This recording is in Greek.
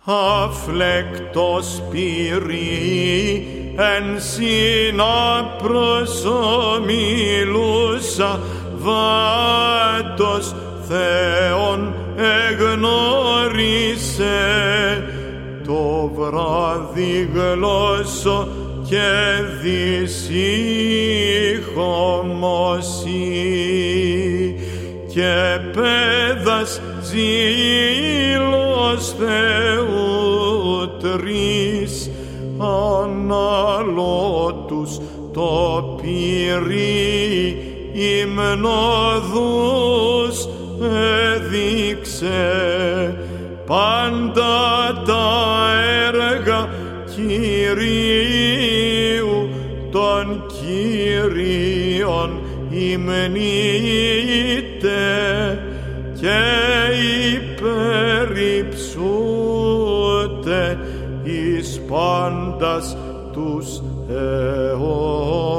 αφλεκτός πυρή, εν σύνα προσομιλούσα, βάτος Θεόν εγνώρισε, το βράδυ γλώσσο και δυσύχωμοσή, και πέδας ζήλος Θεού τρεις, αναλώτους το πυρί υμνοδούς έδειξε, πάντα τα έργα Κυρίου, των Κύριων υμνείτε, και υπερυψούτε εις πάντας τους αιώνας.